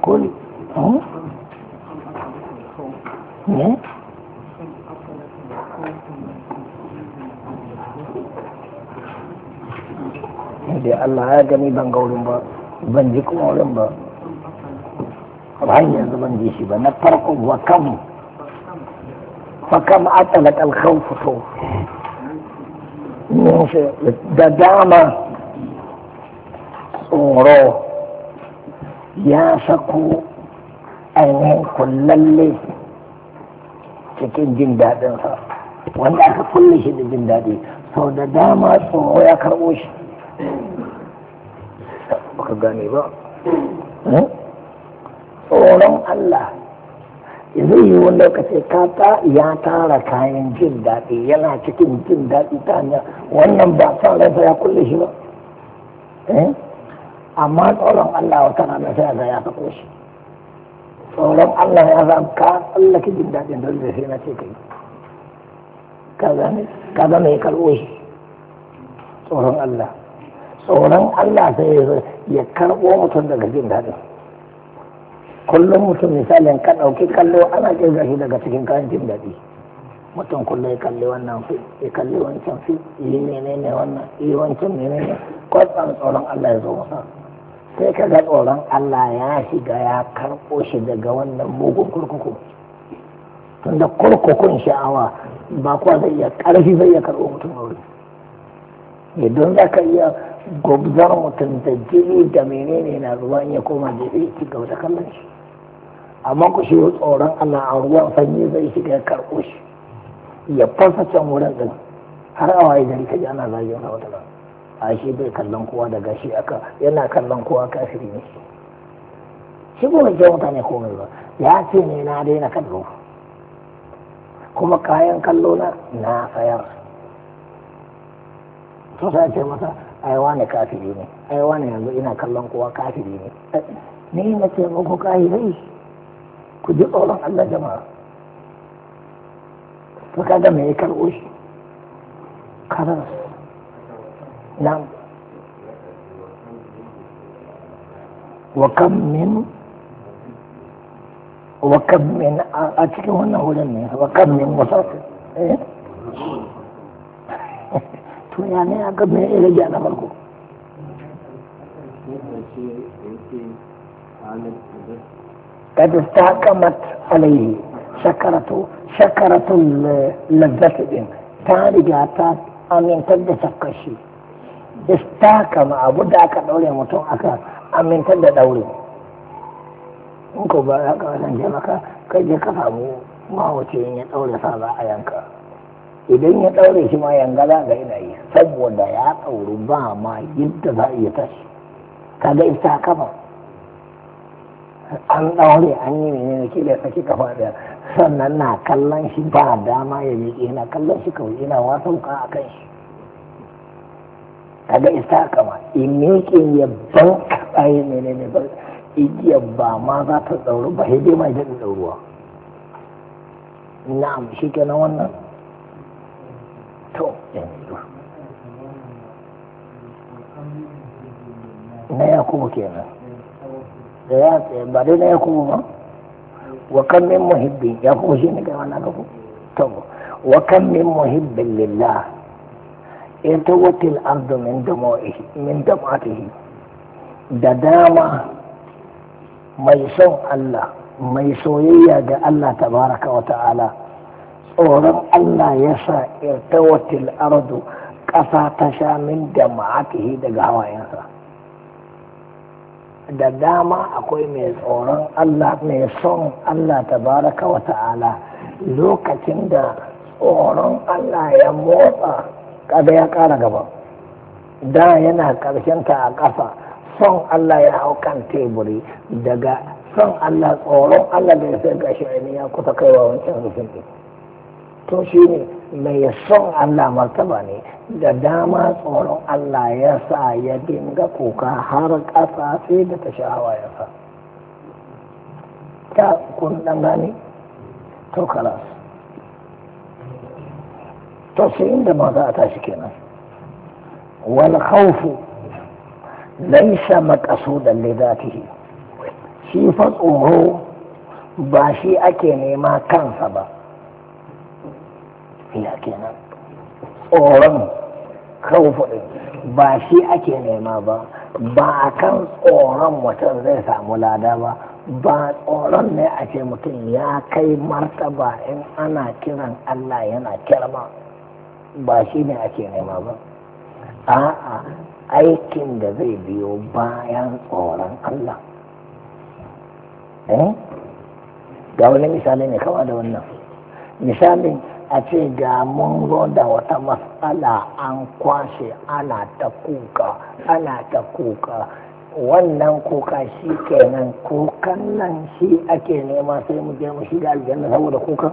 kuli ne da Allah ya gani ban ga wurin ba ban ji kuma wurin ba har yanzu ban ji shi ba na farko wa kam fa kam atalat al khawf to da dama tsoro ya sako ainihin kullalle cikin jin daɗinsa wanda aka kulle shi da jin daɗi sau da dama tsoro ya karɓo shi baka gane ba tsoron Allah zai yi wani lokaci ya tara kayan jin daɗi yana cikin jin daɗi ta hanyar wannan ba sa ransa ya kulle shi ba amma tsoron Allah wata rana sai ga ya sako shi tsoron Allah ya zama ka tsallake jin daɗin don zai sai na ce kai ka zama ya karɓo shi tsoron Allah sai ya karɓo mutum daga jin daɗin kullum mutum misalin ka ɗauki kallo ana ƙirga shi daga cikin kayan jin daɗi mutum kullum ya kalli wannan fi ya kalli wancan fi yi menene wannan yi wancan menene kwatsan tsoron Allah ya zo masa sai ka ga tsoron Allah ya shiga ya karɓo shi daga wannan mugun kurkuku tunda kurkukun sha'awa ba kuwa zai iya ƙarfi zai iya karɓo mutum aure idan za ka iya gobzar mutum da jini da menene na ruwan ya koma jefe ci gaba da kallon shi amma ku shi tsoron Allah a ruwan sanyi zai shiga ya karɓo shi ya fasa can wurin din har a waye gari ka ji ana zagin sa wata rana a shi bai kallon kowa da gashi aka yana kallon kowa kafiri ne shi ba mai mutane komai ba ya ce ne na daina kallo kuma kayan kallo na sayar to sai ce masa ai wane kafiri ne ai wane yanzu ina kallon kowa kafiri ne ni na ce muku kafirai ku ji tsoron Allah jama'a to kaga me ya karɓo shi karas nan wa kam min a cikin wannan wurin ne wa kam min musafir to ya ne aka me ya rage na farko قد استحكمت عليه شكرة اللذة دين تارجع أمين تد سكشي استحكم أبو داك دولي متون أكا أمين تد دولي إنكو بأك أسان جمكا كي كفامو ما هو تيني دولي صابع أيانكا idan ya ɗaure shi ma yangala ga ina yi saboda ya ɗauru ba ma yadda za a iya tashi kaga ita kama an ɗaure an yi menene kila saki kafa da sannan na kallon shi ba dama ya miƙe na kallon shi kawai ina wasan ka a kan shi kaga ita kama in miƙe ya ban kaɗaye menene ba igiyar ba ma za ta ɗauru ba sai dai mai daɗin ɗauruwa na'am shi kenan wannan to yanzu na yakubu kenan da ya tsaye ba dai na yakubu ba wa kan min muhibbin yakubu shi ne kai wannan gafu to wa kan min muhibbin lillah irtawatil ardu min damatihi da dama mai son Allah mai soyayya ga Allah tabaraka wa ta'ala tsoron Allah ya sa irtawatil ardu ƙasa ta sha min da ma'atihi daga hawayensa da dama akwai mai tsoron Allah mai son Allah tabaraka wa ta'ala lokacin da tsoron Allah ya motsa kada ya ƙara gaba da yana ƙarshenta a ƙasa son Allah ya hau kan teburi daga son Allah tsoron Allah da ya sai gashi ya kusa kaiwa wancan rufin ɗin to shi ne mai son Allah martaba ne da dama tsoron Allah ya sa ya dinga kuka har ƙasa sai da ta sha'awa ya sa ta kun ɗan gane to kalas to sai inda ma za a tashi kenan wal khawfu laysa maqsudan li dhatihi shi fa tsoro ba shi ake nema kansa ba, ya kenan tsoron khawfu ba shi ake nema ba, ba a kan tsoron mutum zai samu lada ba, ba tsoron ne a ce mutum ya kai martaba in ana kiran Allah yana kirma, ba shi ne ake nema ba. A'a, aikin da zai biyo bayan tsoron Allah. Ga wani misali ne kawai da wannan misalin a ce ga mun zo da wata matsala an kwashe ana ta kuka wannan kuka shi kenan kukan nan shi ake nema sai mu je mu shiga aljanna saboda kukan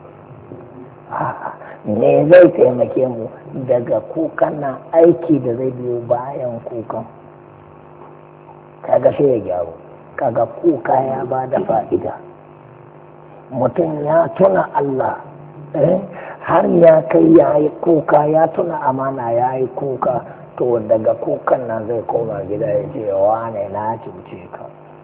me zai taimake mu daga kukan nan aiki da zai biyo bayan kukan kaga sai ya gyaru, kaga kuka ya ba da fa'ida, mutum ya tuna Allah har ya kai ya yi kuka, ya tuna amana ya yi kuka, to daga kukan nan zai koma gida ya ce wane na cuce ka,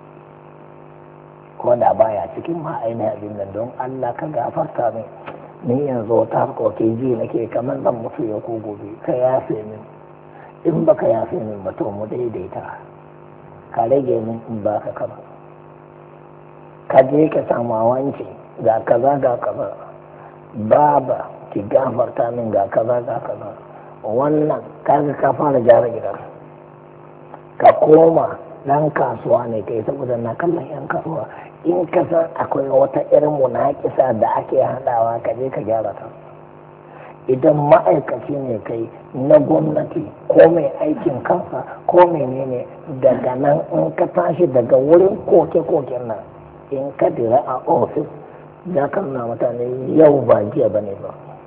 ko da baya cikin ma'aini abin nan don Allah ka gafarta min, ni yanzu ta harkoki ji nake kamar zan mutu ya ko gobe, ka yafe min, in baka yafe min ba to mu daidaita, ka rage min in ba ka kaba, ka je ka samu wanci ga kaza ga kaza, baba ki gafarta min ga kaza ga kaza, wannan kaga ka fara gyara gidan, ka koma dan kasuwa ne kai, saboda na kallon yan kasuwa in ka san akwai wata irin munakisa da ake hadawa ka je ka gyara ta. Idan ma'aikaci ne kai na gwamnati ko mai aikin kansa ko menene, daga nan in ka tashi daga wurin koke-koken nan in ka dira a ofis da kan na mutane yau ba jiya ba ne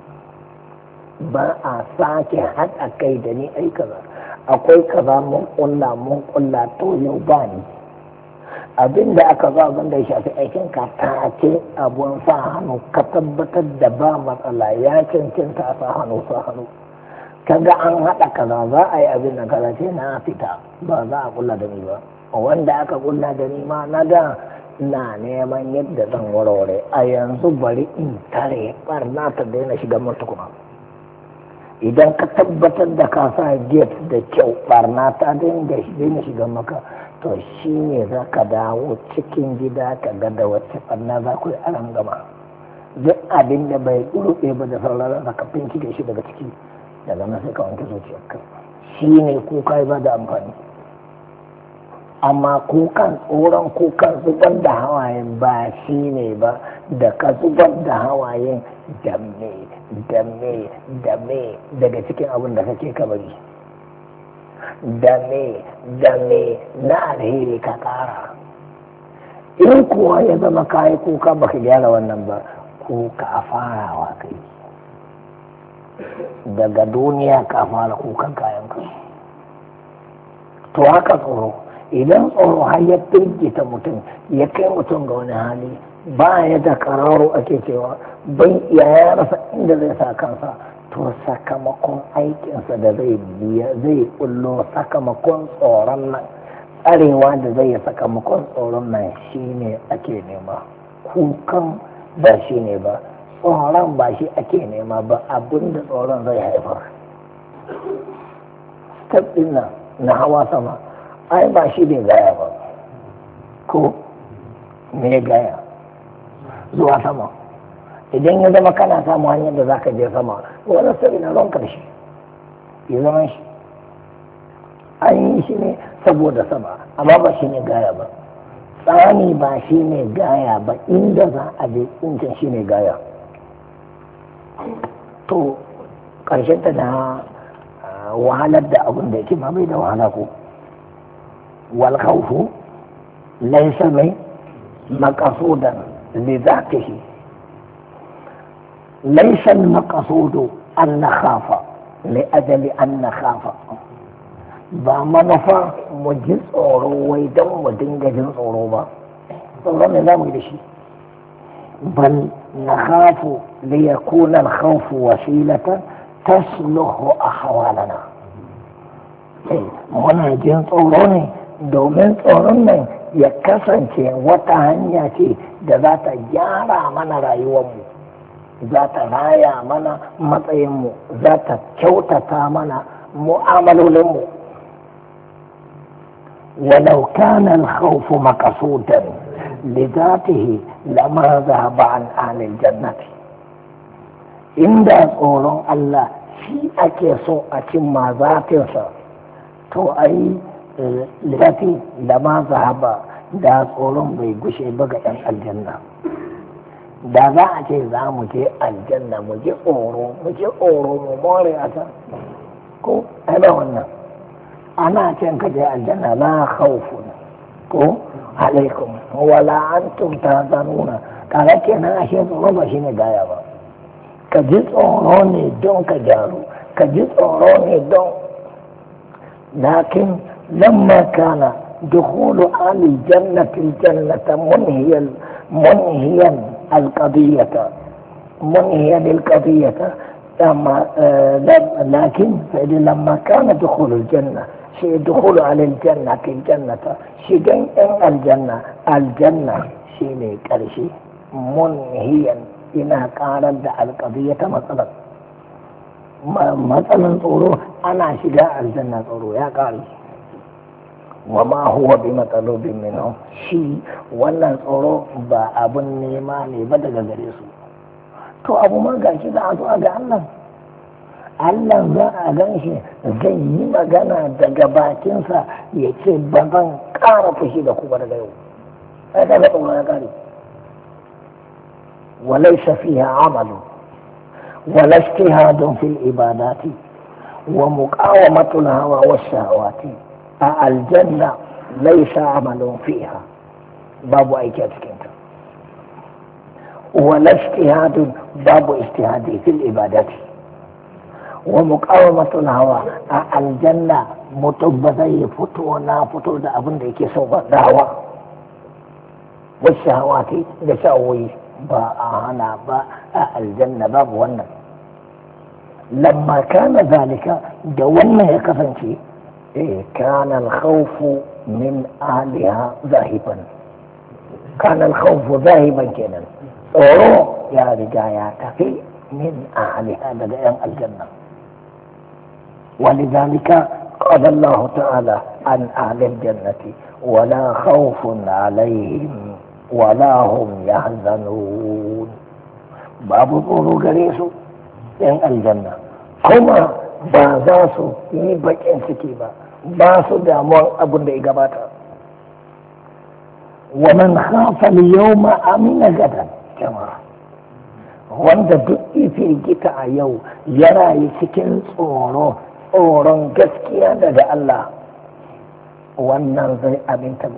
ba a sake haɗa kai da ni ai kaza akwai kaza mun kulla to yau ba ni abin da aka zo abin da ya shafi aikin ka ta ce abun sa hannu ka tabbatar da ba matsala ya cancanta a sa hannu kaga an haɗa kaza za a yi abin da kaza ce na fita ba za a kulla da ni ba, wanda aka kulla da ni ma na da na neman yadda zan warware, a yanzu bari in tare barna ta daina shiga mutu kuma. Idan ka tabbatar da ka sa gate da kyau barna ta daina shiga maka, to shi ne za ka dawo cikin gida ka ga da wacce barna za ku yi aran gama. Duk abin da bai rufe ba da sauraron ka bincike shi daga ciki, daga nan sai ka wanke zuciyarka. Shi ne kuka ba da amfani. Amma kukan tsoron kukan zubar da hawayen ba shi ne ba, da ka zubar da hawayen dame daga cikin abin da kake kabari, dame na alheri ka kara. In kuwa ya zama kayi kuka baka gyara wannan ba, kuka a farawa kai daga duniya ka fara kukan kayanka. To haka tsoro, idan tsoro har ya firgita mutum ya kai mutum ga wani hali ba ya da kararo ake cewa bai ya rasa inda zai sa kansa, to sakamakon aikinsa da zai biya zai kullo sakamakon tsoron nan, tsarewa da zai yi sakamakon tsoron nan shi ne ake nema, kukan ba shi ne ba, tsoron ba shi ake nema ba, abinda tsoron zai haifar. Step ɗin nan na hawa sama ai ba shi ne gaya ba, ko me gaya zuwa sama. Idan ya zama kana samu hanyar da za ka je sama, wani sabi na ron karshe ya zama shi an yi shi ne saboda sama, amma ba shi ne gaya ba. Tsani ba shi ne gaya ba, inda za a je tsinkin shi ne gaya. To ƙarshen ta na wahalar da abin da yake ma bai da wahala ko wal khawfu laysa mai maqsudan li dhatihi, laysa al maqsudu an nakhafa li ajali an nakhafa, ba manufa mu ji tsoro wai don mu dinga jin tsoro ba, tsoron ne za mu yi da shi. Bal nakhafu li yakuna al khawfu wasilatan tasluhu ahwalana, muna jin tsoro ne domin tsoron nan ya kasance wata hanya ce da za ta gyara mana rayuwarmu, za ta raya mana matsayinmu, za ta kyautata mana mu'amalolinmu. walau kana al-khawfu maqsudan lidatihi lama dhahaba an ahli al-jannati. Inda tsoron Allah shi ake so a cimma zatinsa, to ai lidati lama dhahaba, da tsoron bai gushe ba ga 'yan aljanna. Da za a ce za mu je aljanna mu je tsoro mu more a can, ko ai ba wannan. Ana cin ka je aljanna la khawfun ko alaikum wala antum tahzanuna. Kaga kenan ashe tsoro ba shine gaya ba. Ka ji tsoro ne don ka gyaru, ka ji tsoro ne don, lakin lamma kana dukhulu ahli jannati aljannata munhiyan القضية منهيا للقضية. لكن لما كان دخول الجنة شيء دخول على الجنة الجنة شيء الجنة شيء كرشي منهيا إنها كانت القضية مثلا طورو أنا شجاع الجنة طورو يا قال وما هو بمطلوب منهم shi wannan tsoro ba abun nema ne ba daga gare su. To abu ma gashi za a zo ga Allah, Allah za a gan shi zai yi magana daga bakinsa ya ce ba zan ƙara fushi da ku ba daga yau. Sai ka ga tsoro ya kare. Walaysa fiha amalu wala ijtihadun fil ibadati wa muqawamatul hawa wash shahawati. A aljanna laisa amalun fiha, babu aiki a cikinta. Wala ijtihadun, babu ijtihadi fil ibadati. Wa muqawamatul hawa, a aljanna mutum ba zai fito na fito da abin da yake so ba, da hawa. Wasu hawati da sha'awoyi ba a hana ba a aljanna, babu wannan. Lamma kana zalika, da wannan ya kasance كان الخوف من أهلها ذاهبا. كان الخوف ذاهبا كذا يا رجايا تفي من أهلها لديهم الجنة. ولذلك قال الله تعالى عن أهل الجنة ولا خوف عليهم ولا هم يحزنون. باب طول قريس من الجنة كما بازاسو يبكين سكيبا ba su damuwan abin da ya gabata. wa man khafa al-yawma amina gadan jama'a, wanda duk firgita a yau ya rayu cikin tsoron gaskiya daga Allah, wannan zai aminta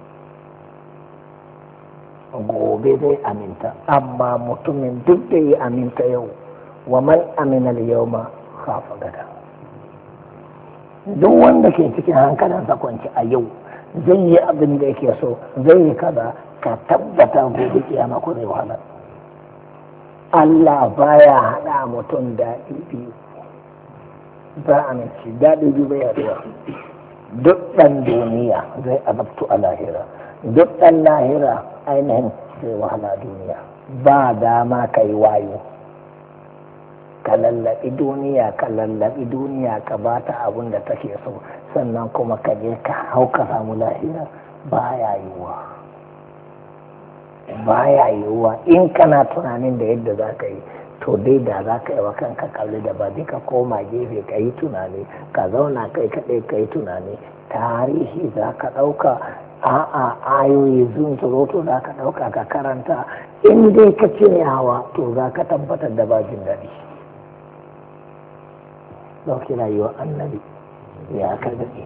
gobe zai aminta. Amma mutumin duk da ya aminta yau, wa man amina al-yawma khafa gadan. Duk wanda ke cikin hankalinsa kwanci a yau zai yi abin da yake so, zai yi kaza, ka tabbata gobe kiyama ko zai wahala. Allah baya hada mutum daɗi biyu, ba a mace daɗi biyu bai yaduwa. Duk ɗan duniya zai azabtu a lahira, duk ɗan lahira ainihin zai wahala duniya. Ba dama ka yi wayo, ka lallaɓi duniya ka ba ta abin da take so, sannan kuma ka je ka hau ka samu lahira. Baya yiwuwa in kana tunanin da yadda za ka yi, to dai da za ka yi wa kanka kalli da ba ka koma gefe ka yi tunani, ka zauna kai kaɗai ka yi tunani. Tarihi za ka ɗauka, a'a ayoyi zunzuroto za ka ɗauka ka karanta. In dai ka cire hawa, to za ka tabbatar da ba jin daɗi. ɗauki rayuwar annabi ya karɓe,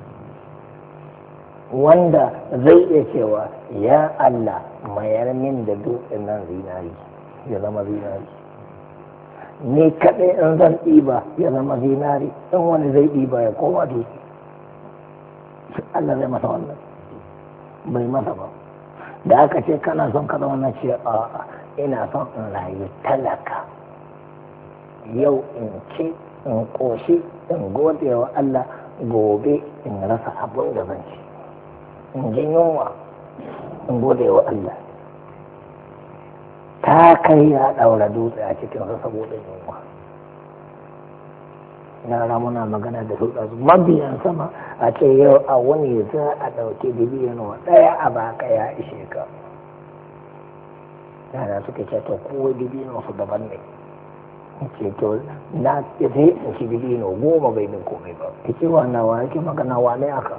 wanda zai iya cewa ya Allah mayar min da dutsen nan zinari ya zama zinari, ni kaɗai in zan ɗiba ya zama zinari, in wani zai ɗiba ya koma dutse. Allah zai masa wannan? Bai masa ba. Da aka ce kana son ka zama, na ce a'a ina son in rayu talaka, yau in ce in ƙoshi, in gode wa Allah, gobe in rasa abin da zan ci, in ji yunwa, in gode wa Allah. Ta kai ya ɗaura dutse a cikinsa saboda yunwa. Yara muna magana da su ɗazu mabiyan sama a ce yau a wani za a ɗauki dibino ɗaya a baka ya ishe ka. Yara suka ce to kowa dibino su daban ne. Ce to na sai in ci dibino 10 bai min komai ba. Ce wannan wa yake magana wa ne aka?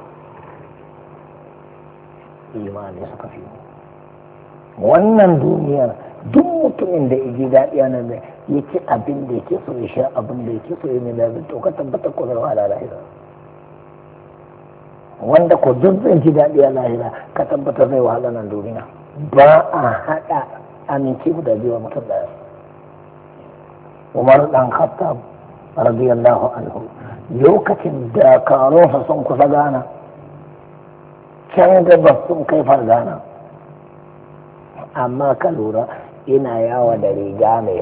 Imani suka fi. Wannan duniyar duk mutumin da ji daɗi a nan ya ci abin da yake so ya sha abin da yake so ya mai lafi to ka tabbata ko zai wahala lahira. Wanda ko duk zai ji daɗi a lahira ka tabbata zai wahala nan duniya. Ba a haɗa aminci da biyu mutum ɗaya. Umar ɗan Khattab radiyallahu anhu lokacin da karonsa sun kusa gana can gabas sun kai fargana amma ka lura ina yawa da riga mai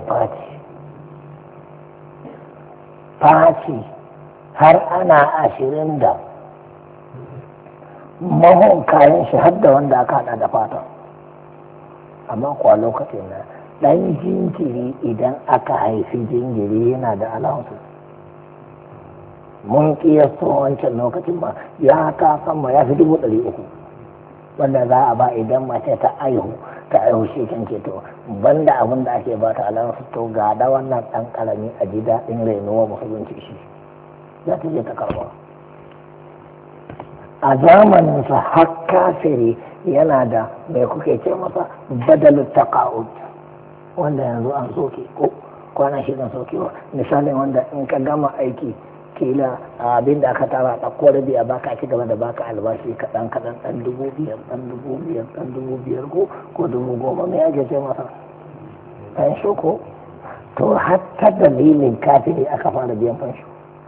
faci har ana 20 da mahon kayan shi har da wanda aka hada da fata amma kuwa lokacin na dan jinjiri idan aka haifi jinjiri yana da alawansu mun kiyasta wancan lokacin ba ya ta sama ya fi 300 wanda za a ba idan mace ta aihu shi kan ce to banda abin da ake ba ta alawansu to ga da wannan dan karami a ji daɗin rainuwa musulunci shi za ta je ta karɓa a zamaninsa har kafiri yana da mai kuke ce masa badalin taqa'ud wanda yanzu an soke ko kwana shidan sokewa misalin wanda in ka gama aiki kila abin da aka tara ɗauko rabi a baka ci gaba da baka albashi kaɗan ɗan 5,000 ɗan 5,000 ko 10,000 mai ake ce masa fansho ko to hatta dalilin kafiri aka fara biyan fansho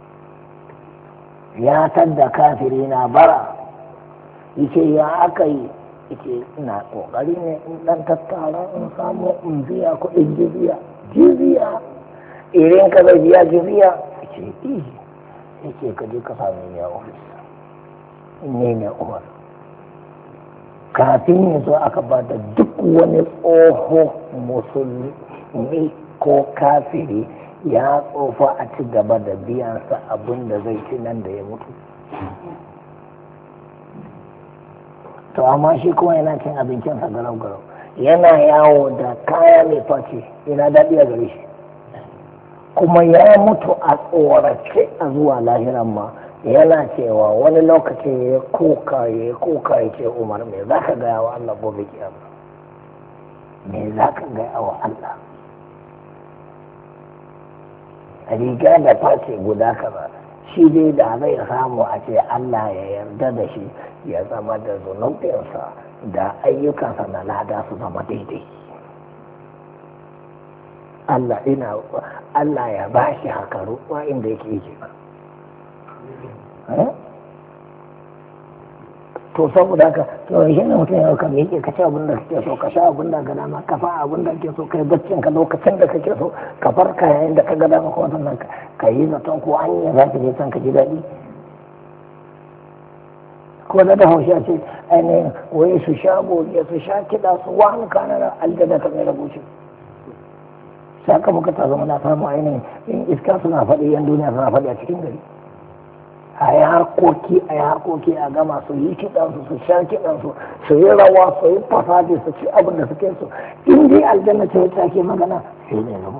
ya tadda kafiri na bara yace ya aka yi yace ina kokari ne in dan tattara in samu in biya kuɗin jibiya irin ka zai biya jibiya yace yake ka je ka same ni a ofis ne umar kafin ya zo aka ba da duk wani tsoho musulmi ko kafiri ya tsofa a ci gaba da biyansa abin da zai ci nan da ya mutu to amma shi kuma yana cin abincinsa garau-garau yana yawo da kaya mai face yana daɗi a gare shi kuma ya mutu a tsorace a zuwa lahiran ma yana cewa wani lokaci ya koka ya ce umar me za ka gaya wa Allah gobe kiyama me za ka gaya wa Allah riga da face guda kaza shi dai da zai samu a ce Allah ya yarda da shi ya zama da zunubinsa da ayyukansa na lada su zama daidai Allah ya ba shi haka ruwa inda yake yi ba. To saboda haka to shi ne mutum ya kan miƙe ka ci abin da kake so ka sha abin da gada ma ka fa abin da kake so kai baccin ka lokacin da kake so ka farka yayin da ka gada ma kuma sannan ka yi zaton ko an yi za ka je can ka ji daɗi. Ko da haushi a ce ainihin wai su sha goge su sha kiɗa su wani kanar aljada ta mai rabuci. Saka muka ta zama na samu ainihin in iska suna faɗi yan duniya suna faɗi a cikin gari a yi harkoki a gama su yi kiɗansu su sha kiɗansu su yi rawa su yi fasaji su ci abin da suke so in dai aljanna ce wacce ake magana sai ne zama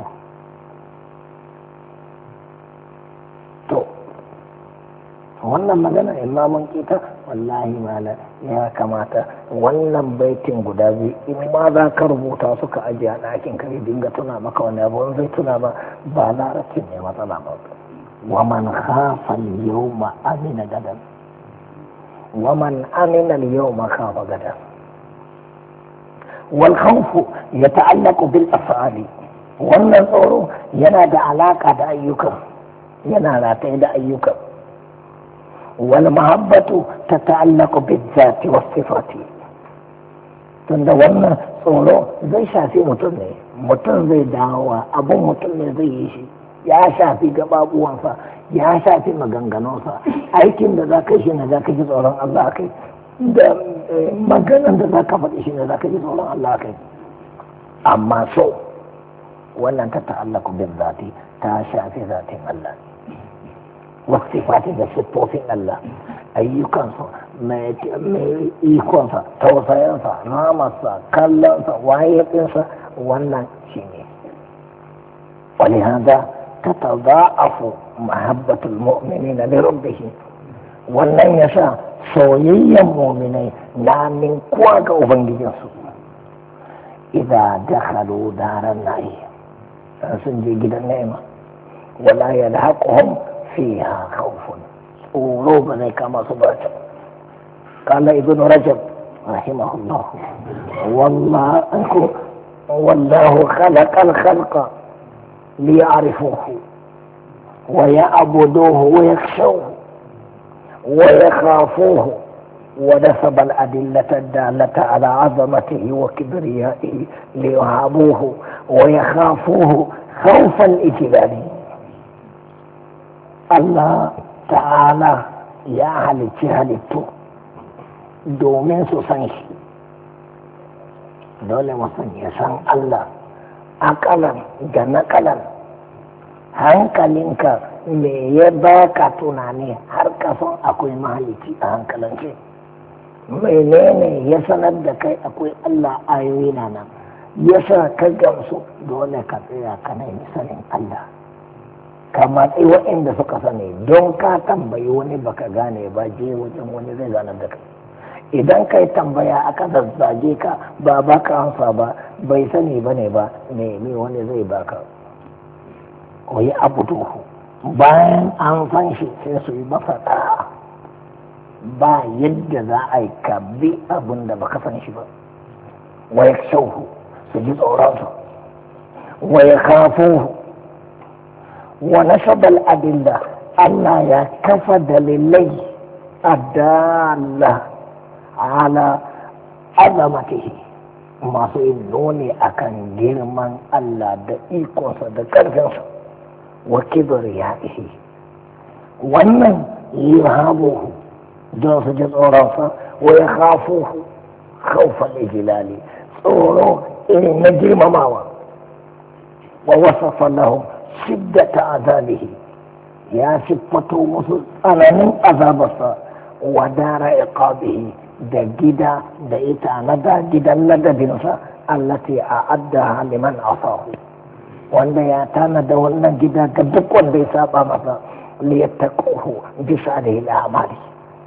to wannan magana imamun kita wallahi mala ya kamata wannan baitin guda biyu in ma za ka rubuta suka ajiye a ɗakin kare dinga tuna maka wani abu zai tuna ba larabcin ne matsala ba wa man khafa al-yawma amina gadan wa man amina al-yawma khafa gadan wal khawfu yata'allaqu bil af'ali wannan tsoro yana da alaka da ayyuka yana rataye da ayyuka والمحبة تتعلق بالذات والصفات tunda wannan tsoro zai shafi mutum ne mutum zai dawowa abin mutum ne zai yi shi ya shafi gababuwansa ya shafi maganganunsa aikin da za ka shi ne za ka ji tsoron Allah kai da maganan da za ka faɗi shi ne za ka ji tsoron Allah kai. Amma so wannan ta ta'allaku bin zati ta shafi zatin Allah, wasu fati da siffofin Allah, ayyukansa, mai ikonsa, tausayansa, ramarsa, kallonsa, wayefinsa, wannan shi ne. Wani hada ta taza'afu mahabbatul mu'minina li rabbihim, wannan yasa soyayyen mu'minai na ninkuwa ga ubangijinsu. Idza dakhalu daran na'im, sun je gidan ni'ima, wala yalhaquhum fiha khawfun, tsoro ba zai kama su ba. Qala ibn Rajab rahimahullah, wallahu khalaqa al-khalqa liya'rifuhu wa ya'buduhu wa yakhshawhu wa yakhafuhu, ونسب الأدلة الدالة على عظمته وكبريائه ليهابوه ويخافوه خوف الإجلال. الله تعالى يا أهل الجهالتو دومين سوسنش دولة وصن يسان الله أقلا جنقلا hankalinka me ya baka tunani har kasan akwai mahalici a hankalinka? Menene ya sanar da kai akwai Allah ayoyi na nan ya sa ka gamsu? Dole ka tsaya ka nemi sanin Allah, ka matsi waɗanda suka sani. Don ka tambayi wani baka gane ba, je wajen wani zai ganar da kai. Idan kai tambaya aka zazzage ka ba baka amsa ba, bai sani ba ne ba, nemi wani zai baka. Koyi abu duhu bayan an san shi sai su yi masa ɗa'a. Ba yadda za a yi ka bi abin da baka san shi ba. Waya shauhu su ji tsoronsa, waya kafuhu, wa nasabal adilla, Allah ya kafa dalilai adalla ala azamatihi, masu yin nuni akan girman Allah da ikonsa da ƙarfinsa wa kibriyaihi. Wannan yuhabuhu don su ji tsoronsa, wa ya khafuhu khawfal ijlali, tsoro irin na girmamawa. Wa wasafa lahum shiddata azabihi, ya siffato musu tsananin azabarsa. Wa dara iqabihi, da gida da ita na da gidan ladabinsa, allati a'addaha liman asahu, wanda ya tana da wannan gida ga duk wanda ya saba masa, liyattaquhu bi salihi al-a'mali.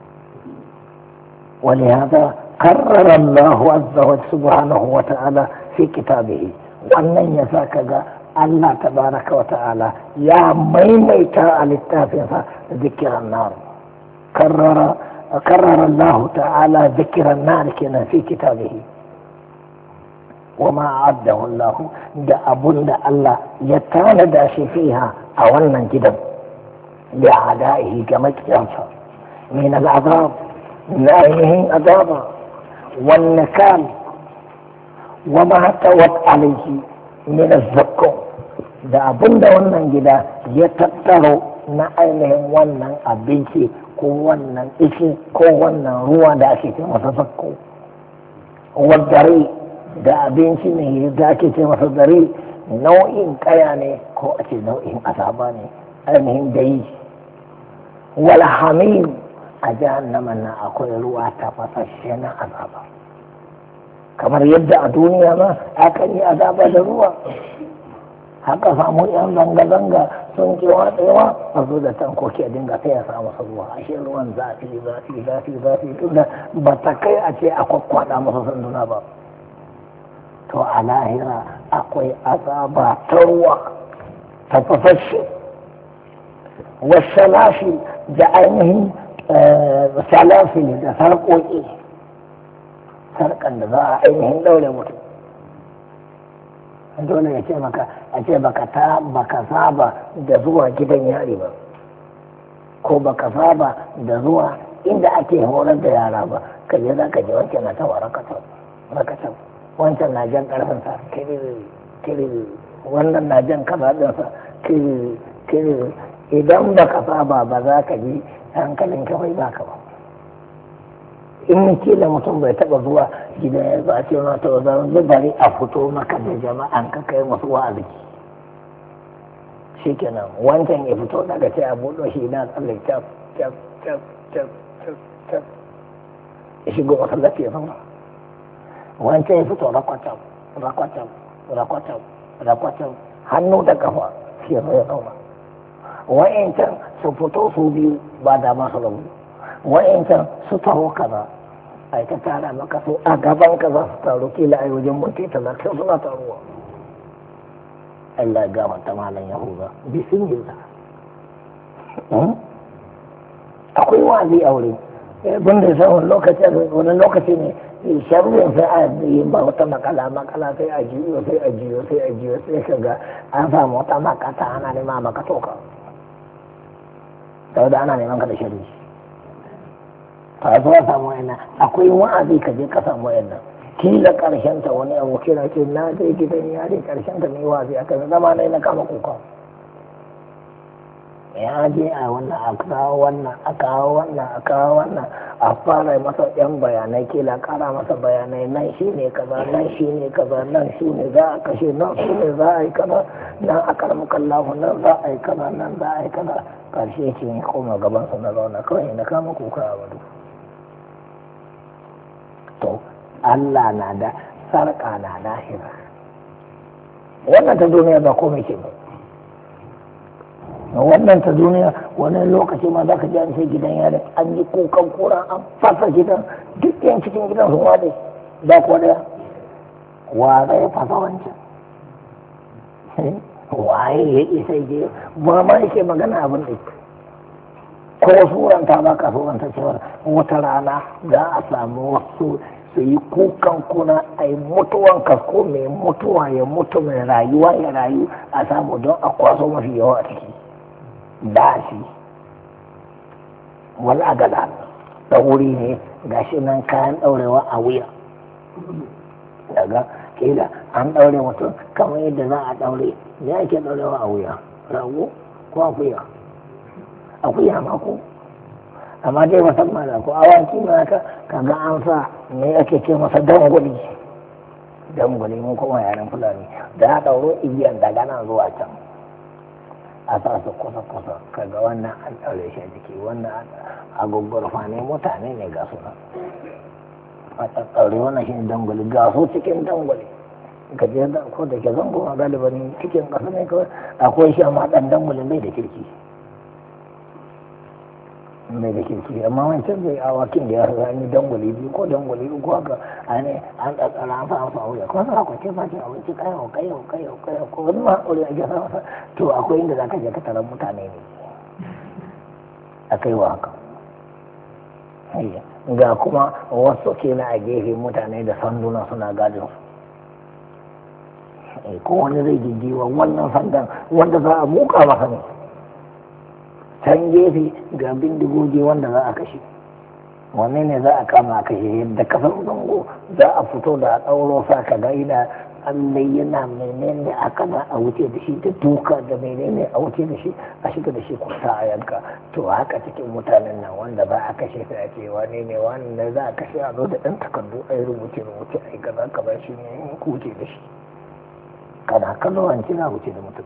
ولهذا قرر الله عز وجل سبحانه وتعالى في كتابه wannan ya sa kaga Allah tabaraka wa ta'ala ya maimaita a littafinsa zikiran nar. karrara Allah ta'ala zikiran nar kenan fi kitabihi, wa ma a'addahu Allah, da abunda Allah ya tanada shi fiha a wannan gidan, ya adaihi ga makiyansa min al'azab, na ainihin azaba, wanne kan wa ma tawat alaihi min az-zakkum, da abinda wannan gida ya tattaro na ainihin wannan abinci ko wannan ishi ko wannan ruwa da ake ce masa zakko, wadare da abinci ne da ake ce masa dare, nau'in kaya ne ko a ce nau'in azaba ne ainihin dai. wal hamim, a jahannama na akwai ruwa tafasashe na azaba, kamar yadda a duniya ma akan yi azaba da ruwa. Haka samu yan zanga-zanga sun ke watsewa a zo da tankoki a dinga sai ya samu ruwa, ashe ruwan zafi tunda ba ta kai a ce a kwakwada masa sanduna ba. To a lahira akwai azaba ta ruwa tafasashe. Wasu lafi da ainihin salafili da sarƙoƙi, sarƙan da za a ainihin ɗaure mutum. Dole ya ce maka a ce baka saba da zuwa gidan yari ba, ko baka saba da zuwa inda ake horar da yara ba, ka je za ka je wancan na tawa rakatan, wancan na jan ƙarfinsa kiriri, wannan na jan kazaɗinsa kiriri. Idan baka saba ba za ka ji hankalin kawai baka ba. in kila mutum bai taba zuwa gidan ya ba ce na ta zan bari a fito maka da jama'an ka kai masu wa'azi shi kenan wancan ya fito daga ce a buɗe shi na tsalle cap cap cap cap cap cap ya shigo masallaci ya zama wancan ya fito rakwatam rakwatam rakwatam rakwatam hannu da kafa shi ya zauna wa'incan su fito su biyu ba da masu rabu wa'incan su taho kaza ai ta tara maka su a gaban ka za su taru kila ai wajen mutu talatin suna taruwa Allah ya gabata malam Yahuza bisin jinsa akwai wa'azi a wuri abin da sai wani lokaci ne sharrin sai a yi ba wata makala sai a jiyo sai ka ga an samu wata makata ana nema maka toka saboda ana neman ka da sharri ta zo samu yana akwai wa'azi ka je ka samu yana kila karshen ta wani abu kira ce na je gidan yare karshen ta ne wa'azi aka zama na kama kuka ya je a wannan a kawo wannan a fara masa yan bayanai kila kara masa bayanai nan shi ne kaza nan shi ne kaza nan shi ne za a kashe nan shi ne za a yi kaza nan a karmukan lahu nan za a yi kaza nan za a yi kaza karshe ce ne koma gabansa na zauna kawai na kama kuka a wadu to Allah na da sarƙa na lahira wannan ta duniya ba komai ke ba wannan ta duniya wani lokaci ma za ka ji an sai gidan yare an yi kukan kura an fasa gidan duk yan cikin gidan sun wade ba kuwa daya wa zai fasa wancan waye ya isa je ba ma yake magana abin da ko suranta ba ka suranta cewar wata rana za a samu wasu su yi kukan kuna a yi mutuwan kasko mai mutuwa ya mutu mai rayuwa ya rayu a samu don a kwaso mafi yawa a ciki dashi wani agada da wuri ne ga shi nan kayan ɗaurewa a wuya daga kila an ɗaure mutum kamar yadda za a ɗaure ne ake ɗaurewa a wuya rago ko akuya akuya ma ko amma dai musamman da ko awaki ma ka kaga an sa me ake ce masa dangwali mun kuma yaren fulani da ya ɗauro igiyan daga nan zuwa can a sa su kusa kaga wannan an ɗaure shi a jiki wannan agogorfa ne mutane ne ga suna a ɗaure wannan shi ne dangwali ga su cikin dangwali ka je da ko da ke zango a galiban cikin ƙasa ne kawai akwai shi amma ɗan dangwali bai da kirki mai da kirki amma wancan zai awakin da ya rasa an yi dangwali biyu ko dangwali uku haka an tsatsara an fa wuya ko sa akwai ce fashin abinci kayo ko wani ma aure a gyara masa to akwai inda za ka je ka taron mutane ne a kai wa haka ga kuma wasu kenan a gefe mutane da sanduna suna gadin su ko wani zai jijjiwa wannan sandan wanda za a muka masa ne can gefe ga bindigogi wanda za a kashe wanne ne za a kama a kashe yadda kasar zango za a fito da a ɗauro sa ka ga ina allai yana menene a kana a wuce da shi da duka da menene a wuce da shi a shiga da shi kusa a yanka to haka cikin mutanen nan wanda za a kashe sai a ce wane ne wanda za a kashe a zo da ɗan takardu a yi rubuce a yi kaza kaza shi ne kuce da shi kana kallo an ce za a wuce da mutum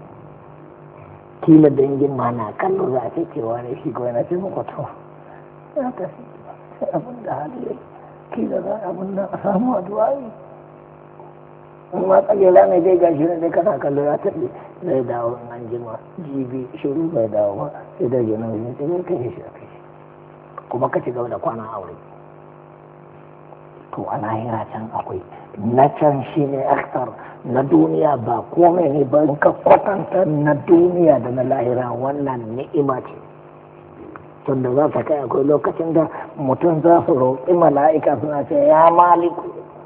kila dangin ma na kallo za a ce cewa ne shi kawai na ce muku to ya tafi sai abin da hali ya kila za a abin da a samu addu'a yi in ma tsagela ne dai gashi ne dai kana kallo ya tafi zai dawo in an jima jibi shiru bai dawo ba sai da gina wajen sai zai kashe shi a kai kuma ka ci gaba da kwana aure to a lahira can akwai na can shi ne aksar na duniya ba komai ne ba ka kwatanta na duniya da na lahira wannan ni'ima ce tunda za ta kai akwai lokacin da mutum za su roƙi mala'ika suna ce ya maliku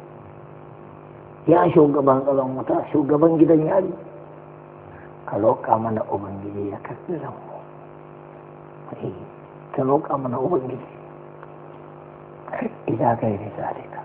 ya shugaban tsaron wuta shugaban gidan yari ka roƙa mana ubangiji ya karɓi ranmu ka roƙa mana ubangiji idan ka yi zalika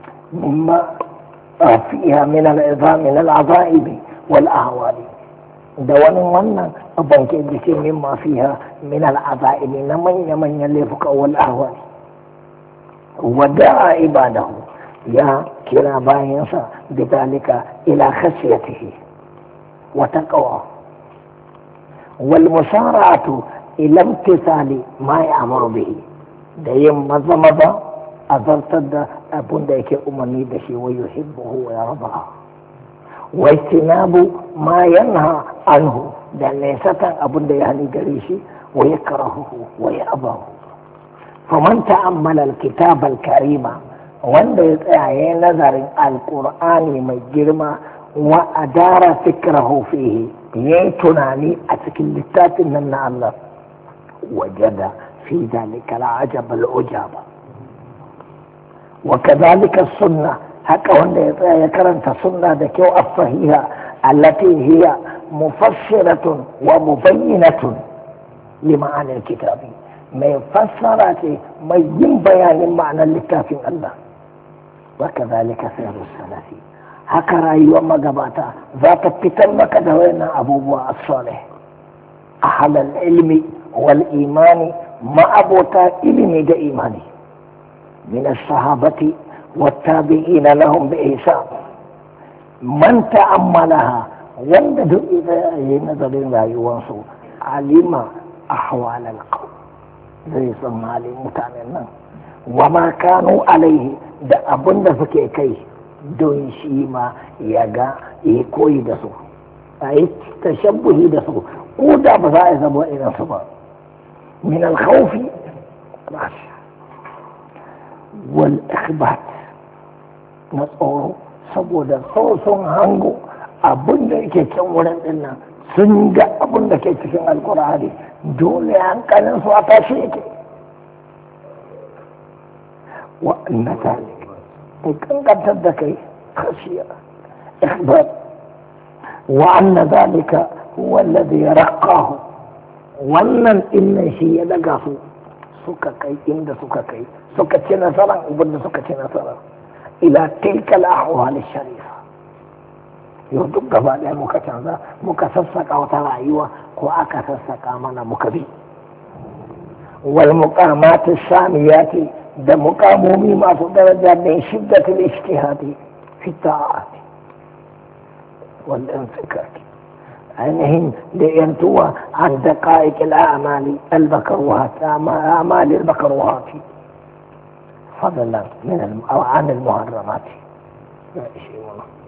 مما فيها من العظائم والأهوال da wani wannan banke da ke min mafiha min al'aza'ili na manya-manyan laifuka wal ahwal wada'a ibadahu ya kira bayansa da dalika ila khasiyatihi wa taqwa wal musara'atu ila imtithali ma ya'muru bihi da yin maza a zartar da abin da yake umarni da shi wa yuhibbuhu wa yarda واجتناب ما ينهى عنه da nesatan abin da ya hani gare shi wa ya karahuhu wa ya abahu faman ta'ammala alkitab alkarima wanda ya tsaya ya nazarin alqur'ani mai girma wa adara fikrahu fihi yayi tunani a cikin littafin nan na Allah wajada fi dalika al'ajab al'ujaba wa kadhalika as-sunnah haka wanda ya tsaya ya karanta sunna da kyau as-sahiha allati hiya mufassiratun wa mubayyinatun li ma'anil kitabi mai fassara ce mai yin bayanin ma'anar littafin Allah wa kadhalika sayrus salafi haka rayuwar magabata za ta fitar maka da wayannan abubuwa as-salih ahlal ilmi wal imani ma'abota ilimi da imani min as-sahabati والتابعين لهم بإحسان من تأملها وندد إذا نظر لا يوصل علم أحوال القوم زي صنع متعنين وما كانوا عليه da abin da suke kai don shi ma ya ga ya koyi da su a yi tashabbuhi da su ko da ba za a zama irin su ba min alkhawfi wal ikhbat na tsoro saboda sun hango abin da yake can wurin dinnan sun ga abin da ke cikin alkur'ani dole hankalin su a tashi yake wa'annan ta ne kankantar da kai kashiya ikhbar wa'annan zalika huwa alladhi raqqahu wannan dinnan shi ya daga su suka kai inda suka kai suka ci nasaran abin da suka ci nasara ila tilka al-ahwal al-sharifa yau duk gaba ɗaya muka canza muka sassaka wata rayuwa ko aka sassaka mana muka bi wal muqamat as-samiyati da muqamomi masu daraja min shiddatil ijtihadi fi ta'ati wal infikaki ainihin da yantuwa an daqa'iq al-a'mali al-makruhat a'mal al-makruhat فضلا من عن المحرمات لا شيء والله